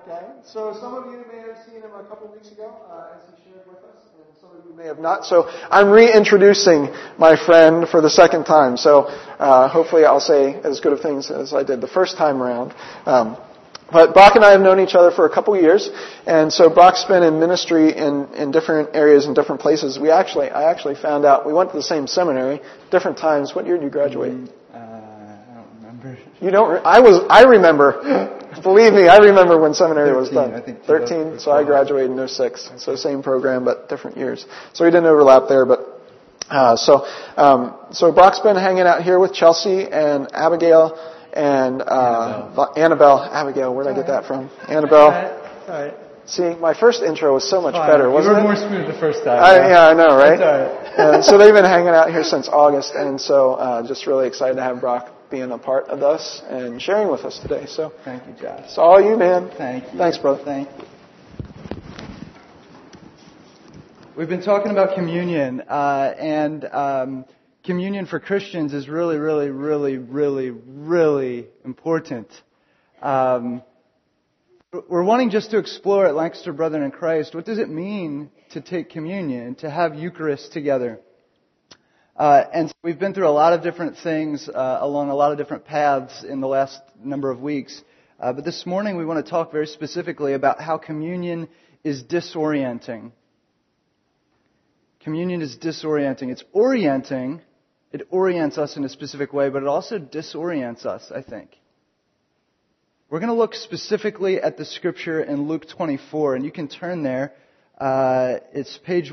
Okay. So some of you may have seen him a couple weeks ago as he shared with us, and some of you may have not. So I'm reintroducing my friend for the second time. So hopefully I'll say as good of things as I did the first time around. But Brock and I have known each other for a couple years, and so Brock's been in ministry in different areas and different places. I actually found out we went to the same seminary, different times. What year did you graduate? I don't remember. You don't? I remember. Believe me, I remember when seminary was done. I think 13. So I graduated in 06. So same program, but different years. So we didn't overlap there, but. So Brock's been hanging out here with Chelsea and Abigail and Annabelle. Abigail, where'd I get that from? Annabelle. All right. See, my first intro was so much better, wasn't it? You were more smooth the first time. Yeah, I know, right? That's all right. So they've been hanging out here since August, and so just really excited to have Brock being a part of us and sharing with us today. So thank you, Josh. It's all you, man. Thank you. Thanks, brother. Thank you. We've been talking about communion, and communion for Christians is really, really, really, really, really important. We're wanting just to explore at Lancaster Brethren in Christ, what does it mean to take communion, to have Eucharist together? And so we've been through a lot of different things along a lot of different paths in the last number of weeks. But this morning we want to talk very specifically about how communion is disorienting. Communion is disorienting. It's orienting. It orients us in a specific way, but it also disorients us, I think. We're going to look specifically at the scripture in Luke 24, and you can turn there. It's page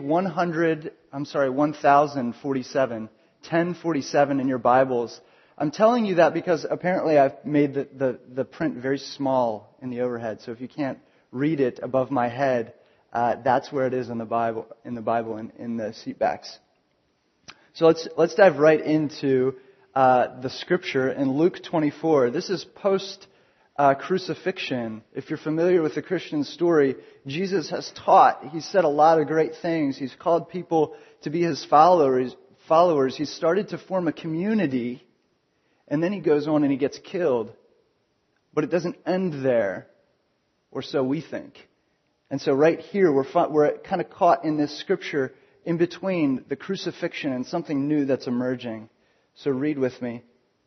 1047, 1047 in your Bibles. I'm telling you that because apparently I've made the print very small in the overhead. So if you can't read it above my head, that's where it is in the Bible, in the seat backs. So let's dive right into the scripture in Luke 24. This is post crucifixion. If you're familiar with the Christian story, Jesus has taught. He's said a lot of great things. He's called people to be His followers. He's started to form a community, and then He goes on and He gets killed. But it doesn't end there, or so we think. And so right here, we're kind of caught in this scripture in between the crucifixion and something new that's emerging. So read with me.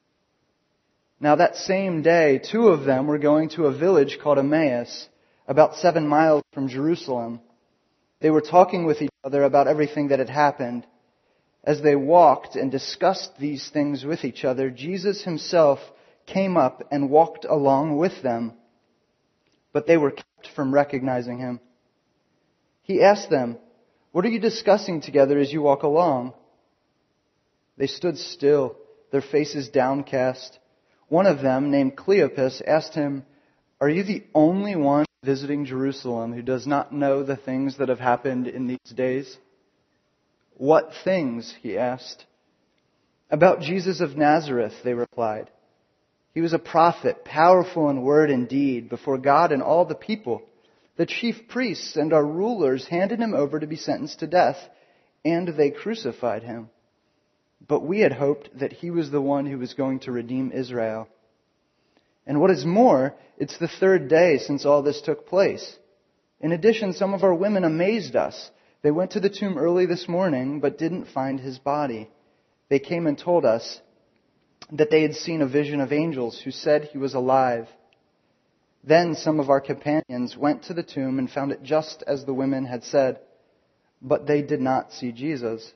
Now that same day, two of them were going to a village called Emmaus, about 7 miles from Jerusalem. They were talking with each other about everything that had happened. As they walked and discussed these things with each other, Jesus Himself came up and walked along with them, but they were kept from recognizing Him. He asked them, "What are you discussing together as you walk along?" They stood still, their faces downcast. One of them, named Cleopas, asked Him, "Are you the only one visiting Jerusalem who does not know the things that have happened in these days?" "What things?" he asked. "About Jesus of Nazareth," they replied. "He was a prophet, powerful in word and deed before God and all the people. The chief priests and our rulers handed Him over to be sentenced to death, and they crucified Him. But we had hoped that He was the one who was going to redeem Israel. And what is more, it's the third day since all this took place. In addition, some of our women amazed us. They went to the tomb early this morning, but didn't find His body. They came and told us that they had seen a vision of angels who said He was alive. Then some of our companions went to the tomb and found it just as the women had said, but they did not see Jesus."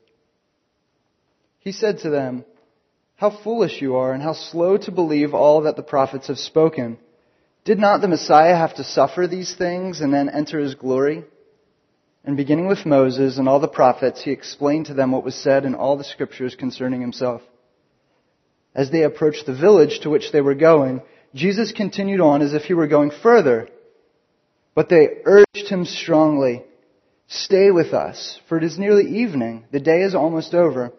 He said to them, "How foolish you are, and how slow to believe all that the prophets have spoken. Did not the Messiah have to suffer these things and then enter His glory?" And beginning with Moses and all the prophets, He explained to them what was said in all the scriptures concerning Himself. As they approached the village to which they were going, Jesus continued on as if He were going further. But they urged Him strongly, "Stay with us, for it is nearly evening. The day is almost over."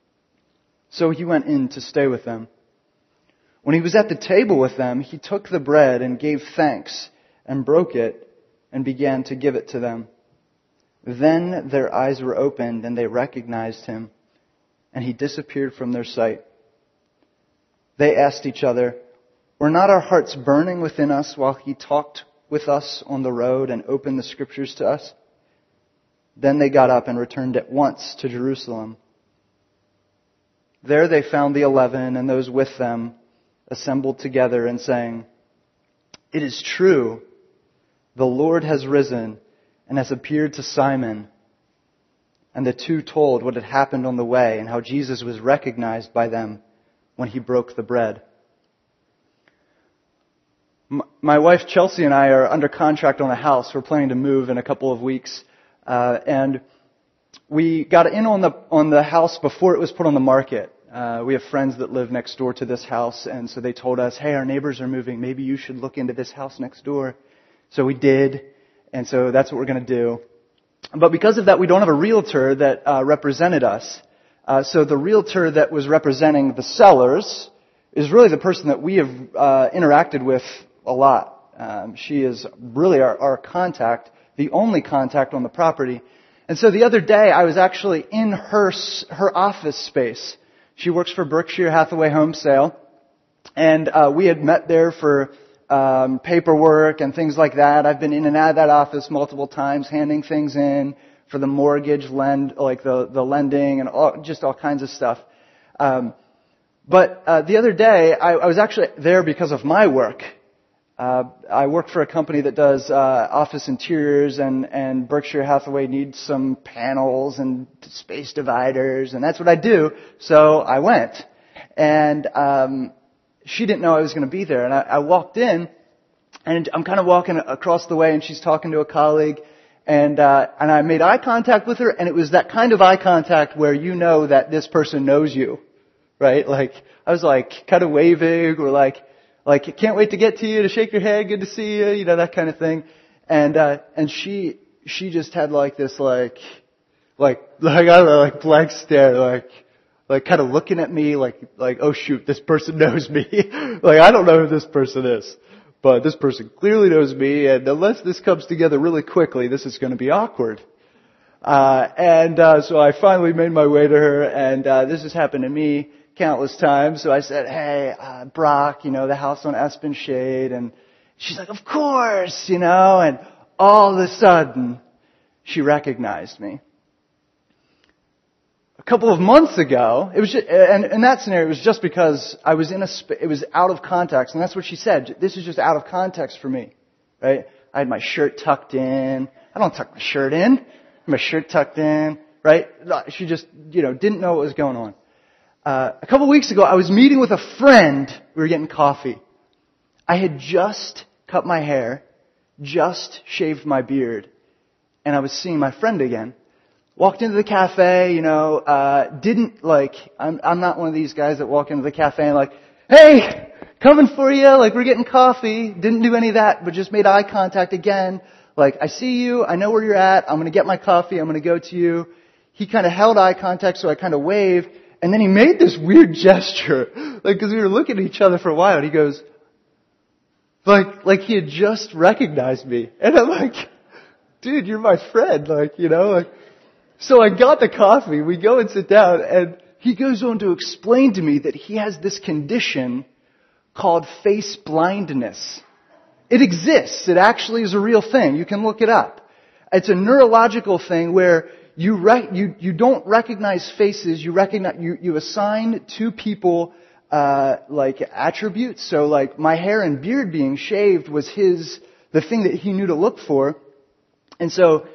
So He went in to stay with them. When He was at the table with them, He took the bread and gave thanks and broke it and began to give it to them. Then their eyes were opened and they recognized Him, and He disappeared from their sight. They asked each other, "Were not our hearts burning within us while He talked with us on the road and opened the Scriptures to us?" Then they got up and returned at once to Jerusalem. There they found the 11 and those with them assembled together and saying, "It is true, the Lord has risen and has appeared to Simon." And the two told what had happened on the way and how Jesus was recognized by them when he broke the bread. My wife Chelsea and I are under contract on a house. We're planning to move in a couple of weeks. And we got in on the house before it was put on the market. We have friends that live next door to this house, and so they told us, "Hey, our neighbors are moving. Maybe you should look into this house next door." So we did, and so that's what we're going to do. But because of that, we don't have a realtor that represented us. So the realtor that was representing the sellers is really the person that we have interacted with a lot. She is really our contact, the only contact on the property. And so the other day, I was actually in her office space. She works for Berkshire Hathaway Home Sale, and we had met there for paperwork and things like that. I've been in and out of that office multiple times, handing things in for the mortgage the lending and all kinds of stuff. But the other day, I was actually there because of my work. I work for a company that does office interiors, and Berkshire Hathaway needs some panels and space dividers, and that's what I do. So I went, and she didn't know I was going to be there. And I walked in, and I'm kind of walking across the way, and she's talking to a colleague, and I made eye contact with her, and it was that kind of eye contact where you know that this person knows you, right? Like I was like kind of waving, or like can't wait to get to you, to shake your hand, good to see you, that kind of thing. And she just had like this like I don't know, like blank stare, like kind of looking at me like, oh shoot, this person knows me. Like I don't know who this person is, but this person clearly knows me, and unless this comes together really quickly, this is going to be awkward. So I finally made my way to her, and this has happened to me countless times. So I said, "Hey, Brock, the house on Espen Shade," and she's like, "Of course," and all of a sudden, she recognized me. A couple of months ago, it was just, and in that scenario, it was just because I was it was out of context, and that's what she said. This is just out of context for me, right? I had my shirt tucked in. I don't tuck my shirt in. My shirt tucked in, right? She just, didn't know what was going on. A couple of weeks ago, I was meeting with a friend. We were getting coffee. I had just cut my hair, just shaved my beard, and I was seeing my friend again. Walked into the cafe, I'm not one of these guys that walk into the cafe and like, "Hey, coming for you, we're getting coffee." Didn't do any of that, but just made eye contact again. Like, "I see you, I know where you're at, I'm gonna get my coffee, I'm gonna go to you." He kind of held eye contact, so I kind of waved. And then he made this weird gesture, because we were looking at each other for a while, and he goes, like he had just recognized me. And I'm like, "Dude, you're my friend," So I got the coffee, we go and sit down, and he goes on to explain to me that he has this condition called face blindness. It exists. It actually is a real thing. You can look it up. It's a neurological thing where you don't recognize faces. You assign to people attributes. So my hair and beard being shaved was the thing that he knew to look for, and so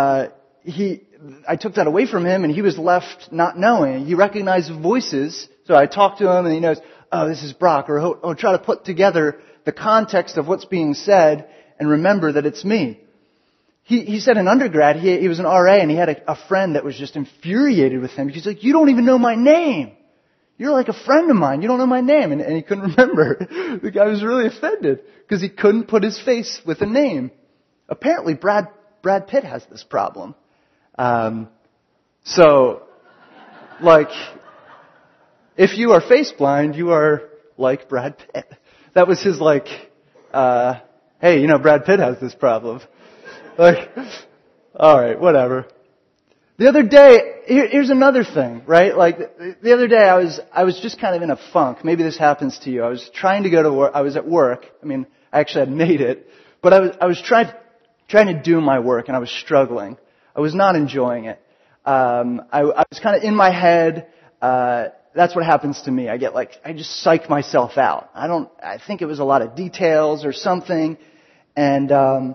I took that away from him, and he was left not knowing. He recognized voices, so I talked to him, and he knows, "Oh, this is Brock," or he'll try to put together the context of what's being said and remember that it's me. He said in undergrad, he was an RA, and he had a friend that was just infuriated with him. He's like, "You don't even know my name. You're like a friend of mine. You don't know my name." And he couldn't remember. The guy was really offended because he couldn't put his face with a name. Apparently, Brad Pitt has this problem. If you are face blind, you are like Brad Pitt. That was his hey, Brad Pitt has this problem. Alright, whatever. The other day, here's another thing, right? The other day I was just kind of in a funk. Maybe this happens to you. I was trying to go to work. I was at work. I actually had made it, But I was trying to do my work, and I was struggling. I was not enjoying it. I was kind of in my head. That's what happens to me. I just psych myself out. I think it was a lot of details or something. And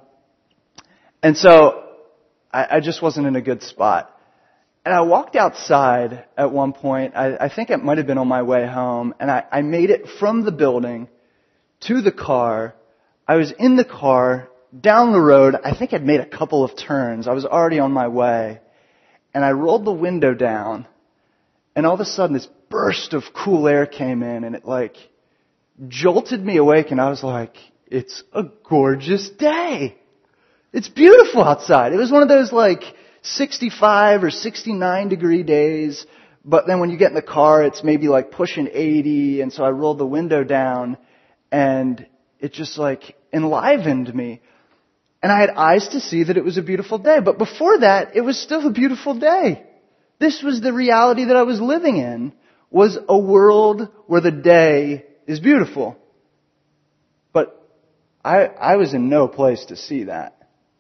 so I just wasn't in a good spot. And I walked outside at one point. I think it might have been on my way home. And I made it from the building to the car. I was in the car, down the road. I think I'd made a couple of turns. I was already on my way. And I rolled the window down. And all of a sudden this burst of cool air came in. And it jolted me awake. And I was like, it's a gorgeous day. It's beautiful outside. It was one of those 65 or 69 degree days. But then when you get in the car, it's maybe pushing 80. And so I rolled the window down. And it just enlivened me. And I had eyes to see that it was a beautiful day. But before that, it was still a beautiful day. This was the reality that I was living in, was a world where the day is beautiful. But I was in no place to see that.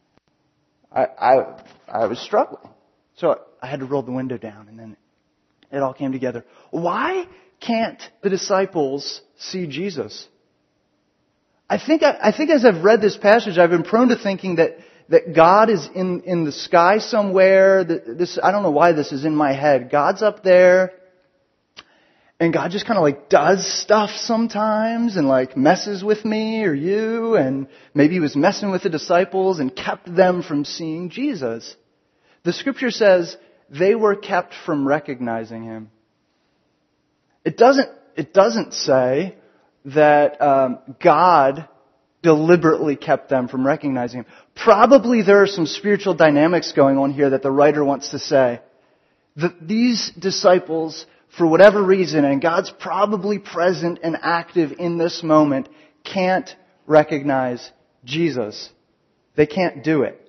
I was struggling. So I had to roll the window down, and then it all came together. Why can't the disciples see Jesus? I think as I've read this passage, I've been prone to thinking that God is in the sky somewhere. I don't know why this is in my head. God's up there, and God just kind of does stuff sometimes and messes with me or you, and maybe He was messing with the disciples and kept them from seeing Jesus. The Scripture says they were kept from recognizing Him. It doesn't say that God deliberately kept them from recognizing Him. Probably there are some spiritual dynamics going on here that the writer wants to say. That these disciples, for whatever reason, and God's probably present and active in this moment, can't recognize Jesus. They can't do it.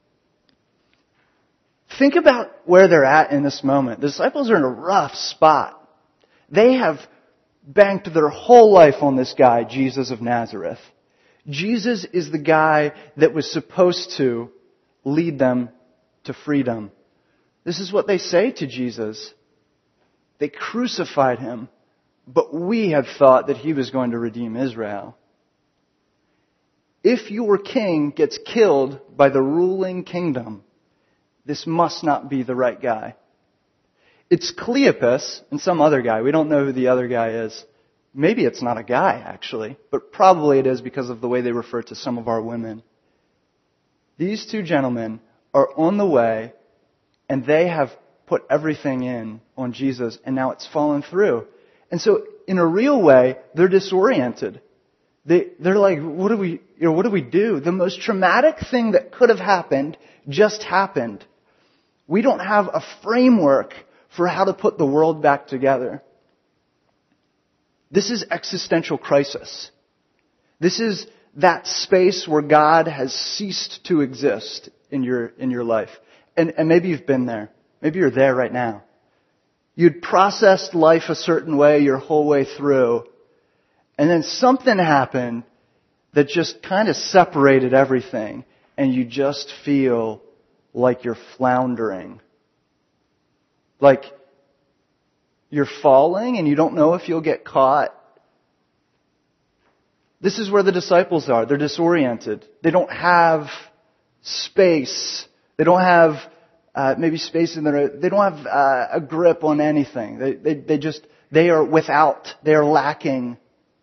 Think about where they're at in this moment. The disciples are in a rough spot. They have banked their whole life on this guy, Jesus of Nazareth. Jesus is the guy that was supposed to lead them to freedom. This is what they say to Jesus. They crucified Him, but we had thought that He was going to redeem Israel. If your king gets killed by the ruling kingdom, this must not be the right guy. It's Cleopas and some other guy. We don't know who the other guy is. Maybe it's not a guy, actually, but probably it is because of the way they refer to some of our women. These two gentlemen are on the way, and they have put everything in on Jesus, and now it's fallen through. And so, in a real way, they're disoriented. They're like, what do we do? The most traumatic thing that could have happened just happened. We don't have a framework for how to put the world back together. This is existential crisis. This is that space where God has ceased to exist in your life. And maybe you've been there. Maybe you're there right now. You'd processed life a certain way your whole way through, and then something happened that just kind of separated everything, and you just feel like you're floundering. Like you're falling and you don't know if you'll get caught. This is where the disciples are. They're disoriented. They don't have space. They don't have maybe space in their. They don't have a grip on anything. They are without. They are lacking.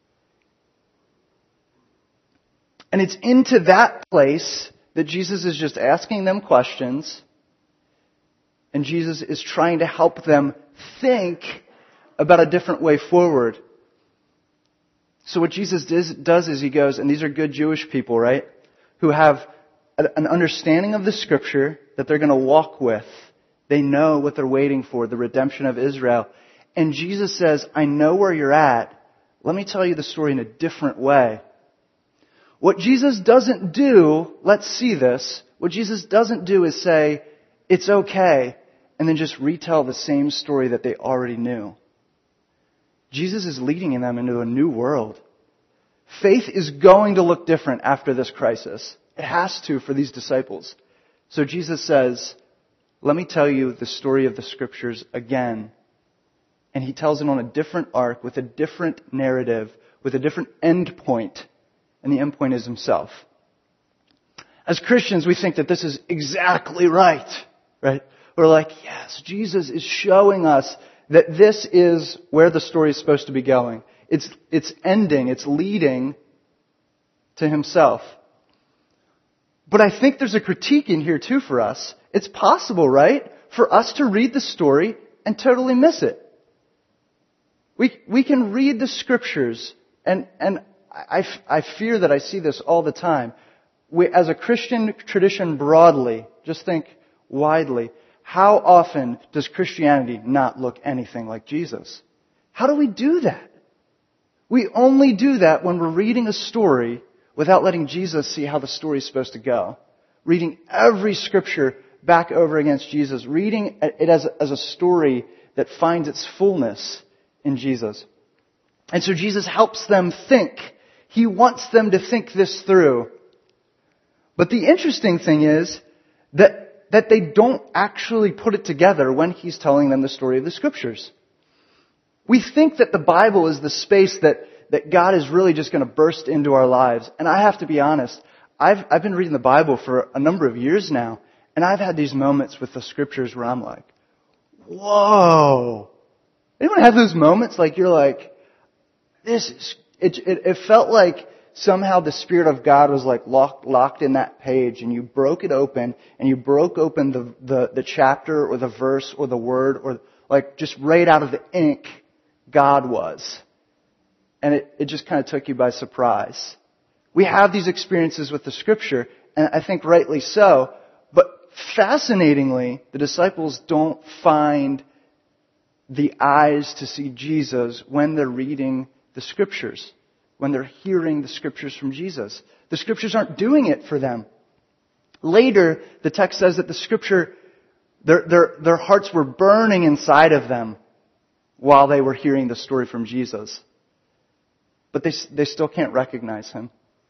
And it's into that place that Jesus is just asking them questions, and Jesus is trying to help them think about a different way forward. So what Jesus does is He goes, and these are good Jewish people, right? Who have an understanding of the Scripture that they're going to walk with. They know what they're waiting for, the redemption of Israel. And Jesus says, I know where you're at. Let me tell you the story in a different way. What Jesus doesn't do, let's see this, what Jesus doesn't do is say, it's okay, and then just retell the same story that they already knew. Jesus is leading them into a new world, Faith is going to look different after this crisis. It has to for these disciples. So Jesus says, let me tell you the story of the Scriptures again. And he tells it on a different arc, with a different narrative, with a different end point. And the end point is himself. As Christians, we think that this is exactly right? We're like, yes, Jesus is showing us that this is where the story is supposed to be going. It's ending, it's leading to himself. But I think there's a critique in here too for us. It's possible, right, for us to read the story and totally miss it. We can read the Scriptures, and I fear that I see this all the time. As a Christian tradition broadly, just think widely, how often does Christianity not look anything like Jesus? How do we do that? We only do that when we're reading a story without letting Jesus see how the story is supposed to go. Reading every Scripture back over against Jesus. Reading it as a story that finds its fullness in Jesus. And so Jesus helps them think. He wants them to think this through. But the interesting thing is that they don't actually put it together when he's telling them the story of the Scriptures. We think that the Bible is the space that God is really just going to burst into our lives. And I have to be honest, I've been reading the Bible for a number of years now, and I've had these moments with the Scriptures where I'm like, whoa. Anyone have those moments like you're like, it felt like somehow the Spirit of God was like locked in that page, and you broke it open, and you broke open the chapter or the verse or the word, or like just right out of the ink, God was. And it just kind of took you by surprise. We have these experiences with the Scripture, and I think rightly so, but fascinatingly, the disciples don't find the eyes to see Jesus when they're reading the Scriptures, when they're hearing the Scriptures from Jesus. The Scriptures aren't doing it for them. Later, the text says that the Scripture, their hearts were burning inside of them while they were hearing the story from Jesus. But they still can't recognize Him.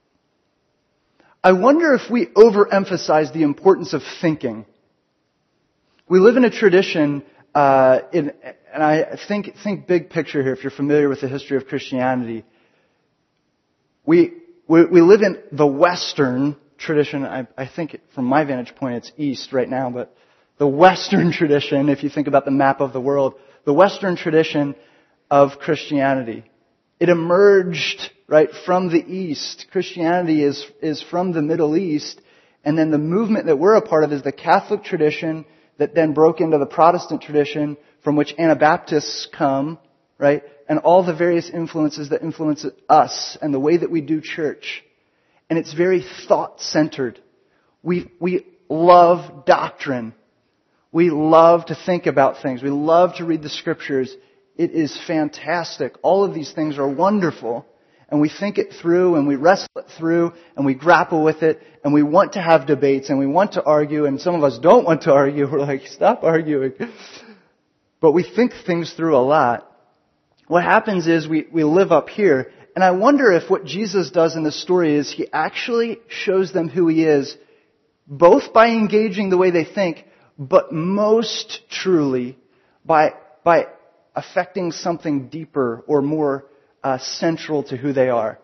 I wonder if we overemphasize the importance of thinking. We live in a tradition, and I think big picture here, if you're familiar with the history of Christianity. We live in the Western tradition. I think from my vantage point it's East right now, but the Western tradition, if you think about the map of the world, the Western tradition of Christianity. It emerged right from the East. Christianity is from the Middle East, and then the movement that we're a part of is the Catholic tradition that then broke into the Protestant tradition from which Anabaptists come, right? And all the various influences that influence us and the way that we do church. And it's very thought-centered. We love doctrine. We love to think about things. We love to read the Scriptures. It is fantastic. All of these things are wonderful. And we think it through, and we wrestle it through, and we grapple with it, and we want to have debates, and we want to argue, and some of us don't want to argue. We're like, stop arguing. But we think things through a lot. What happens is we live up here, and I wonder if what Jesus does in this story is He actually shows them who He is, both by engaging the way they think, but most truly by affecting something deeper or more central to who they are.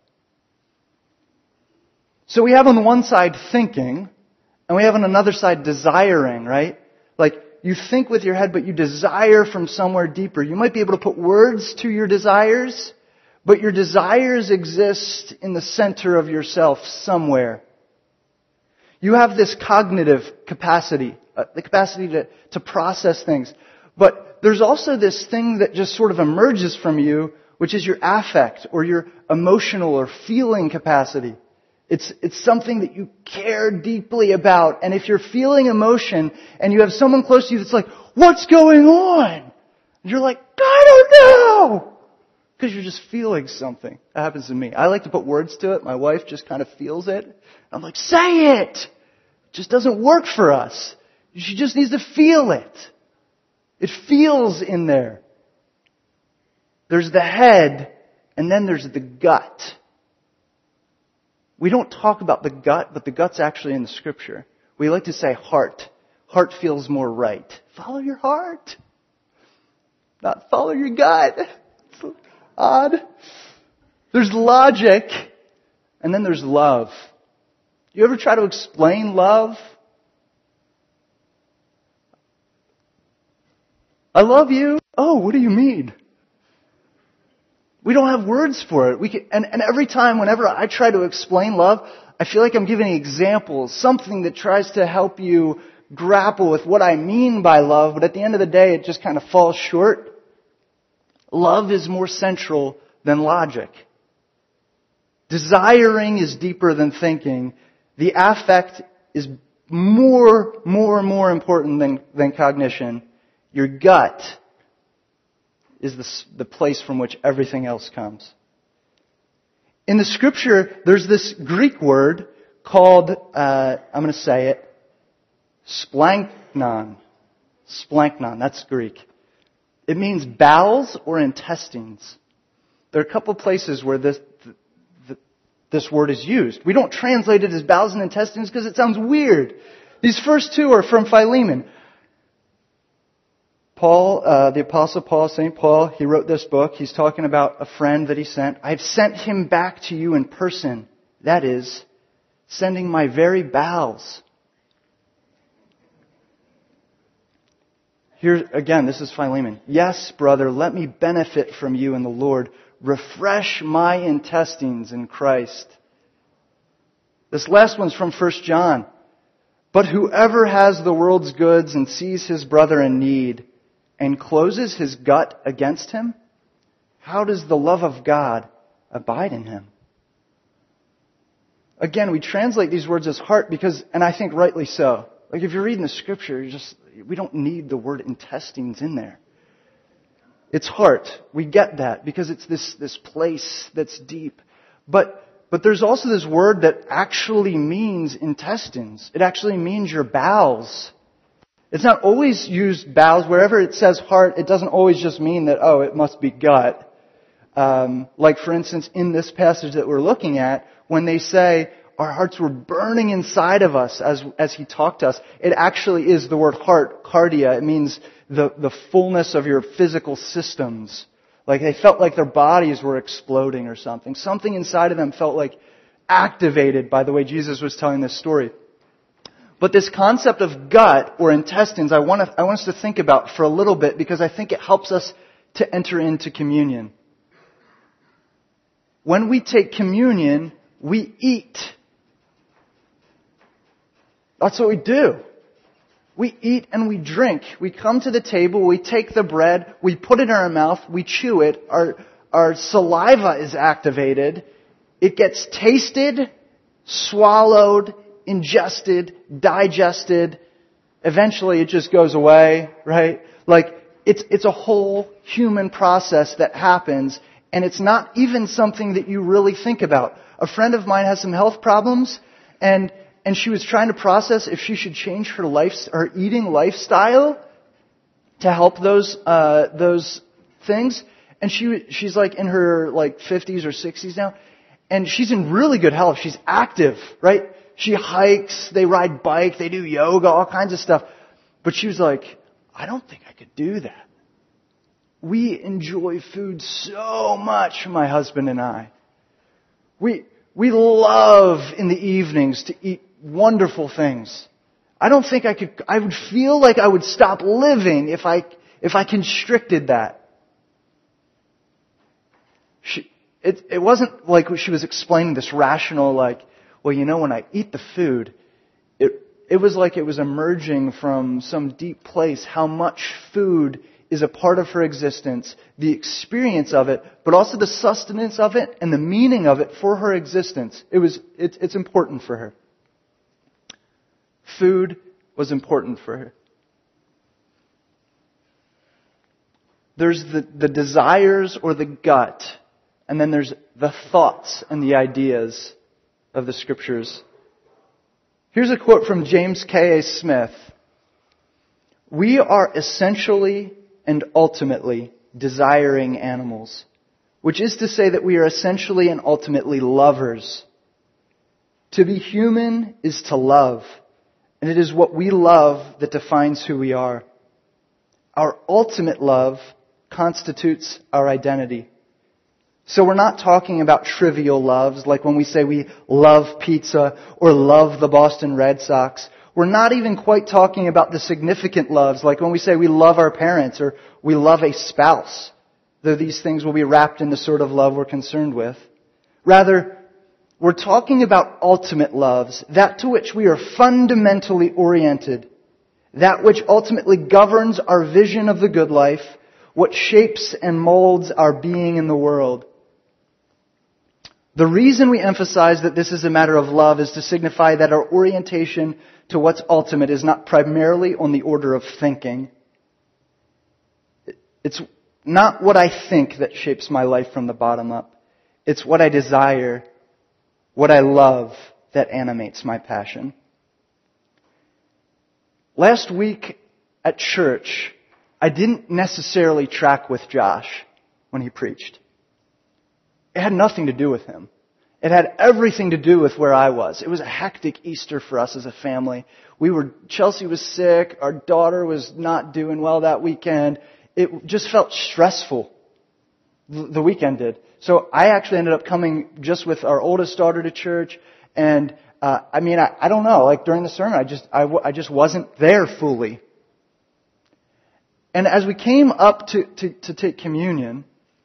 So we have on the one side thinking, and we have on another side desiring, right? Like you think with your head, but you desire from somewhere deeper. You might be able to put words to your desires, but your desires exist in the center of yourself somewhere. You have this cognitive capacity, the capacity to process things. But there's also this thing that just sort of emerges from you, which is your affect or your emotional or feeling capacity. It's something that you care deeply about. And if you're feeling emotion and you have someone close to you that's like, what's going on? And you're like, I don't know! Because you're just feeling something. That happens to me. I like to put words to it. My wife just kind of feels it. I'm like, say it! It just doesn't work for us. She just needs to feel it. It feels in there. There's the head, and then there's the gut. We don't talk about the gut, but the gut's actually in the Scripture. We like to say heart. Heart feels more right. Follow your heart. Not follow your gut. It's odd. There's logic, and then there's love. You ever try to explain love? I love you. Oh, what do you mean? We don't have words for it. And every time, whenever I try to explain love, I feel like I'm giving examples, something that tries to help you grapple with what I mean by love, but at the end of the day, it just kind of falls short. Love is more central than logic. Desiring is deeper than thinking. The affect is more important than cognition. Your gut is the place from which everything else comes. In the Scripture, there's this Greek word called, I'm going to say it, splanknon. Splanknon, that's Greek. It means bowels or intestines. There are a couple places where this word is used. We don't translate it as bowels and intestines because it sounds weird. These first two are from Philemon. Paul, the Apostle Paul, St. Paul, he wrote this book. He's talking about a friend that he sent. I've sent him back to you in person. That is, sending my very bowels. Here, again, this is Philemon. Yes, brother, let me benefit from you in the Lord. Refresh my intestines in Christ. This last one's from 1 John. But whoever has the world's goods and sees his brother in need and closes his gut against him, how does the love of God abide in him? Again, we translate these words as heart because, and I think rightly so. Like if you're reading the Scripture, we don't need the word intestines in there. It's heart. We get that because it's this place that's deep. But there's also this word that actually means intestines. It actually means your bowels. It's not always used bowels. Wherever it says heart, it doesn't always just mean that, oh, it must be gut. Like for instance, in this passage that we're looking at, when they say our hearts were burning inside of us as he talked to us, it actually is the word heart, cardia. It means the fullness of your physical systems. Like they felt like their bodies were exploding or something. Something inside of them felt like activated by the way Jesus was telling this story. But this concept of gut or intestines, I want us to think about for a little bit because I think it helps us to enter into communion. When we take communion, we eat. That's what we do. We eat and we drink. We come to the table, we take the bread, we put it in our mouth, we chew it, our saliva is activated, it gets tasted, swallowed, ingested, digested, eventually it just goes away, right? Like, it's a whole human process that happens, and it's not even something that you really think about. A friend of mine has some health problems, and she was trying to process if she should change her eating lifestyle to help those things. And she's like in her like 50s or 60s now, and she's in really good health. She's active, right? She hikes, they ride bike, they do yoga, all kinds of stuff. But she was like, I don't think I could do that. We enjoy food so much, my husband and I. We love in the evenings to eat wonderful things. I don't think I would feel like I would stop living if I constricted that. It wasn't like she was explaining this rational, like, well, you know, when I eat the food, it was like it was emerging from some deep place how much food is a part of her existence, the experience of it, but also the sustenance of it and the meaning of it for her existence. It's important for her. Food was important for her. There's the desires or the gut, and then there's the thoughts and the ideas of the Scriptures. Here's a quote from James K.A. Smith. We are essentially and ultimately desiring animals, which is to say that we are essentially and ultimately lovers. To be human is to love, and it is what we love that defines who we are. Our ultimate love constitutes our identity. So we're not talking about trivial loves, like when we say we love pizza or love the Boston Red Sox. We're not even quite talking about the significant loves, like when we say we love our parents or we love a spouse, though these things will be wrapped in the sort of love we're concerned with. Rather, we're talking about ultimate loves, that to which we are fundamentally oriented, that which ultimately governs our vision of the good life, what shapes and molds our being in the world. The reason we emphasize that this is a matter of love is to signify that our orientation to what's ultimate is not primarily on the order of thinking. It's not what I think that shapes my life from the bottom up. It's what I desire, what I love that animates my passion. Last week at church, I didn't necessarily track with Josh when he preached. It had nothing to do with him. It had everything to do with where I was. It was a hectic Easter for us as a family. Chelsea was sick. Our daughter was not doing well that weekend. It just felt stressful. The weekend did. So I actually ended up coming just with our oldest daughter to church. And, I don't know, like during the sermon, I just wasn't there fully. And as we came up to take communion,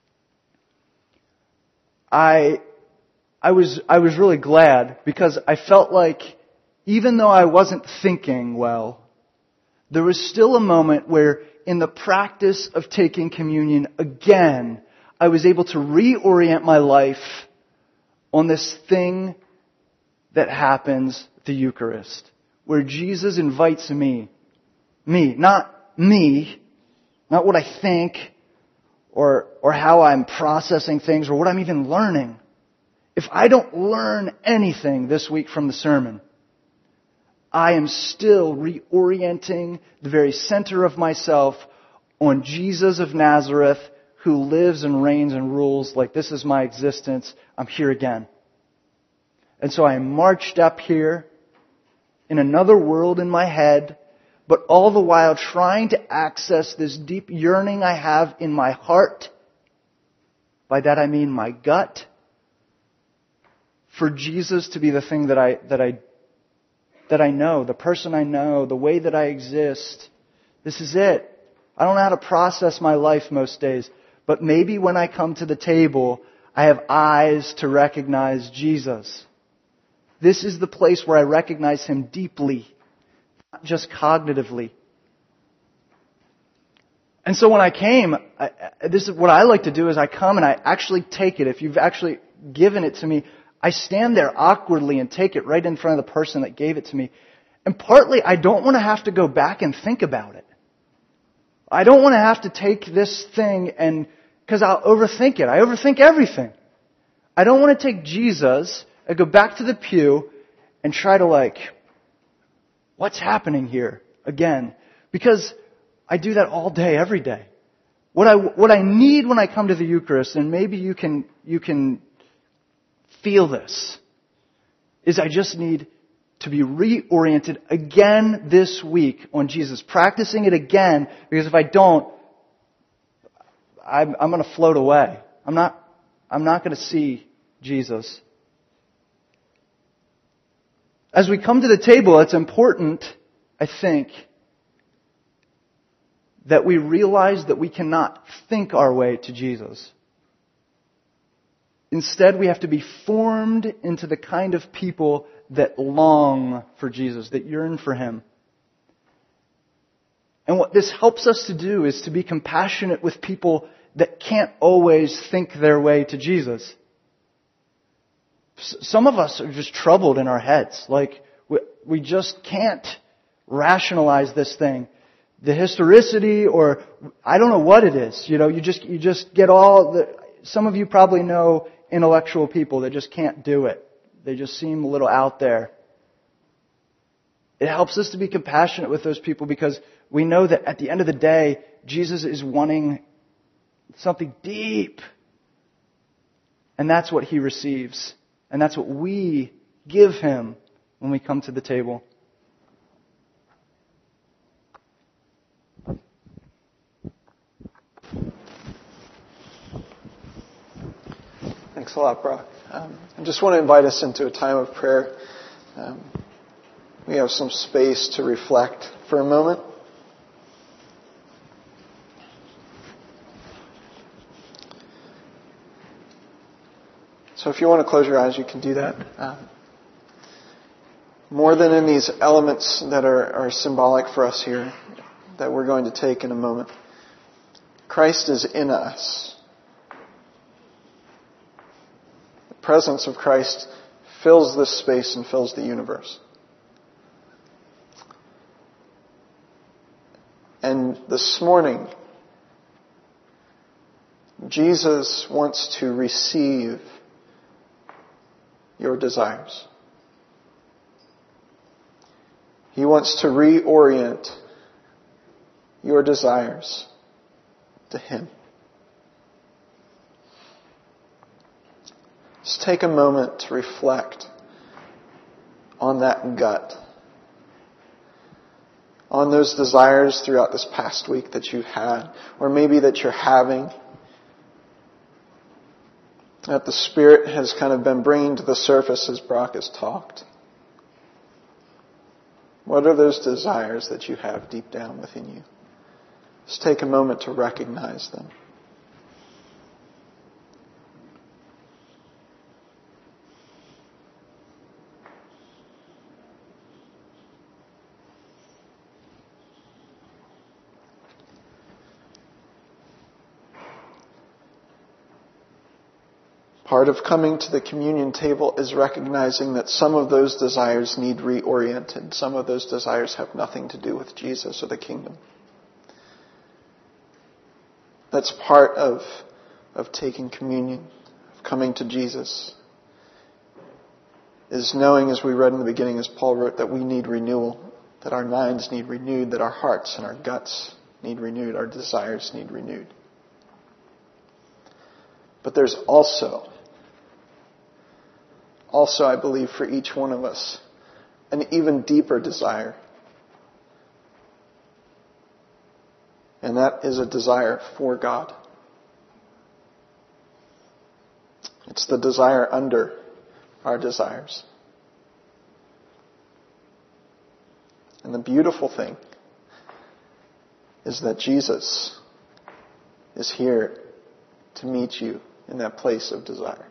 I was really glad because I felt like even though I wasn't thinking well, there was still a moment where in the practice of taking communion again, I was able to reorient my life on this thing that happens at the Eucharist, where Jesus invites me, not what I think or how I'm processing things or what I'm even learning. If I don't learn anything this week from the sermon, I am still reorienting the very center of myself on Jesus of Nazareth, who lives and reigns and rules like this is my existence. I'm here again. And so I marched up here in another world in my head, but all the while trying to access this deep yearning I have in my heart. By that I mean my gut. For Jesus to be the thing that I know, the person I know, the way that I exist. This is it. I don't know how to process my life most days. But maybe when I come to the table, I have eyes to recognize Jesus. This is the place where I recognize Him deeply, not just cognitively. And so when I came, this is what I like to do is I come and I actually take it. If you've actually given it to me, I stand there awkwardly and take it right in front of the person that gave it to me. And partly I don't want to have to go back and think about it. I don't want to have to take this thing because I'll overthink it. I overthink everything. I don't want to take Jesus and go back to the pew and try to what's happening here again? Because I do that all day, every day. What I need when I come to the Eucharist, and maybe you can feel this, is I just need to be reoriented again this week on Jesus. Practicing it again, because if I don't, I'm going to float away. I'm not going to see Jesus. As we come to the table, it's important, I think, that we realize that we cannot think our way to Jesus. Instead, we have to be formed into the kind of people that long for Jesus, that yearn for Him. And what this helps us to do is to be compassionate with people that can't always think their way to Jesus. Some of us are just troubled in our heads. We just can't rationalize this thing. The historicity, or I don't know what it is. You just get some of you probably know intellectual people that just can't do it. They just seem a little out there. It helps us to be compassionate with those people because we know that at the end of the day, Jesus is wanting something deep. And that's what He receives. And that's what we give Him when we come to the table. Thanks a lot, Brock. I just want to invite us into a time of prayer. We have some space to reflect for a moment. So if you want to close your eyes, you can do that. More than in these elements that are symbolic for us here, that we're going to take in a moment, Christ is in us. The presence of Christ fills this space and fills the universe. And this morning, Jesus wants to receive your desires. He wants to reorient your desires to Him. Just take a moment to reflect on that gut, on those desires throughout this past week that you've had, or maybe that you're having, that the Spirit has kind of been bringing to the surface as Brock has talked. What are those desires that you have deep down within you? Just take a moment to recognize them. Part of coming to the communion table is recognizing that some of those desires need reoriented. Some of those desires have nothing to do with Jesus or the kingdom. That's part of taking communion, of coming to Jesus, is knowing, as we read in the beginning, as Paul wrote, that we need renewal, that our minds need renewed, that our hearts and our guts need renewed, our desires need renewed. But there's also, I believe, for each one of us, an even deeper desire. And that is a desire for God. It's the desire under our desires. And the beautiful thing is that Jesus is here to meet you in that place of desire.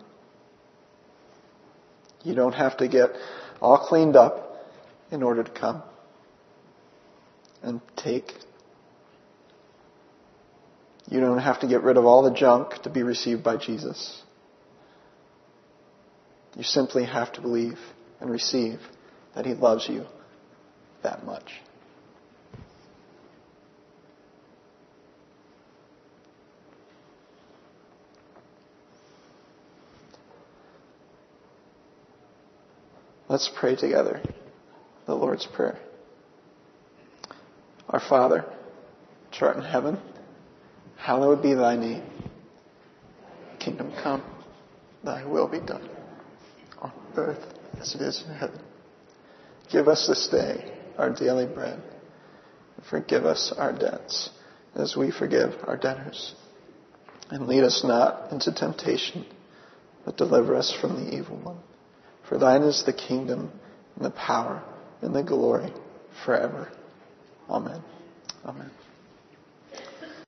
You don't have to get all cleaned up in order to come and take. You don't have to get rid of all the junk to be received by Jesus. You simply have to believe and receive that He loves you that much. Let's pray together the Lord's Prayer. Our Father, which art in heaven, hallowed be thy name. Kingdom come, thy will be done, on earth as it is in heaven. Give us this day our daily bread, and forgive us our debts as we forgive our debtors. And lead us not into temptation, but deliver us from the evil one. For thine is the kingdom, and the power, and the glory, forever. Amen.